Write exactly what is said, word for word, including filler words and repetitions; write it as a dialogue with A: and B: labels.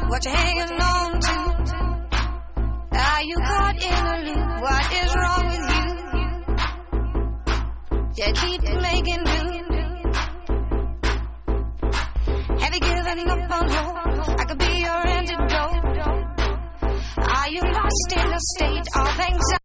A: what you hanging on to? Are you caught in a loop? What is wrong with you? You keep making do. Have you given up on hope? I could be your antidote. Are you lost in a state of anxiety?